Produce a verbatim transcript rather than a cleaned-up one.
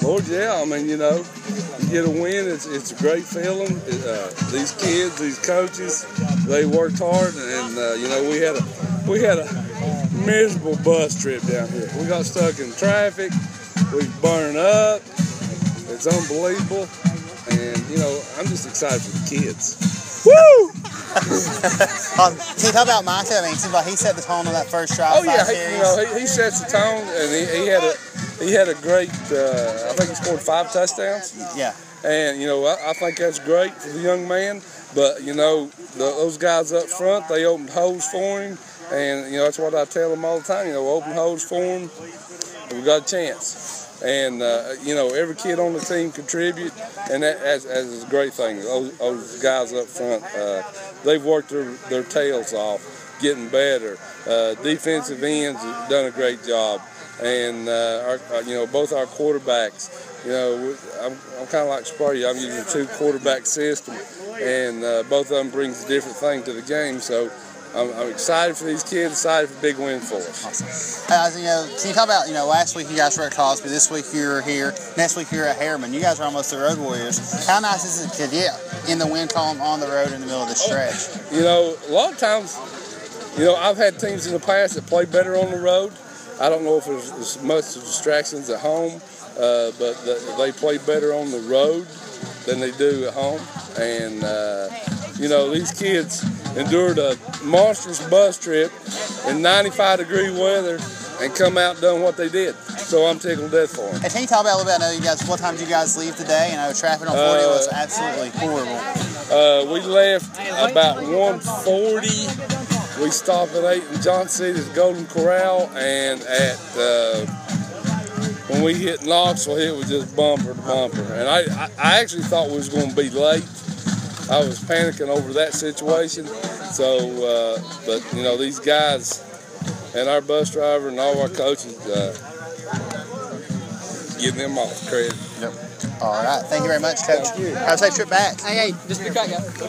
Lord, yeah. I mean, you know, you get a win. It's it's a great feeling. Uh, these kids, these coaches, they worked hard, and uh, you know, we had a we had a miserable bus trip down here. We got stuck in traffic. We burned up. It's unbelievable, and you know, I'm just excited for the kids. Woo! um, can you talk about Micah? I mean, it seems like he set the tone on that first drive. Oh yeah, he, you know, he, he sets the tone, and he, he had a he had a great. Uh, I think he scored five touchdowns. Yeah. And you know, I, I think that's great for the young man. But you know, the, those guys up front, they opened holes for him, and you know, that's what I tell them all the time. You know, open holes for him, we got a chance. And uh, you know, every kid on the team contribute, and that as, as a great thing. Those, those guys up front, uh, they've worked their, their tails off, getting better. Uh, defensive ends have done a great job, and uh, our, you know, both our quarterbacks. You know, I'm, I'm kind of like Spurrier. I'm using a two quarterback system, and uh, both of them brings a different thing to the game. So. I'm, I'm excited for these kids, excited for a big win for us. Awesome. Uh, you know, can you talk about, you know, last week you guys were at Cosby, this week you're here, next week you're at Harriman. You guys are almost the Road Warriors. How nice is it to get in the win column on the road in the middle of the stretch? Oh, you know, a lot of times, you know, I've had teams in the past that play better on the road. I don't know if there's as much distractions at home, uh, but the, they play better on the road than they do at home. And, uh, you know, these kids endured a monstrous bus trip in ninety-five degree weather and come out and done what they did. So I'm tickled death for them. Hey, can you talk about a little bit? I know you guys, what time did you guys leave today? And I know traffic on forty uh, was absolutely horrible. Uh, we left about one forty. We stopped at eight in Johnson City's Golden Corral, and at uh, when we hit Knoxville, it was just bumper to bumper. And I, I, I actually thought we was going to be late. I was panicking over that situation. So, uh, but you know, these guys and our bus driver and all our coaches, uh, give them all the credit. Yep. All right. Thank you very much, Coach. Have a safe trip back. Hey, hey, just be quiet, guys.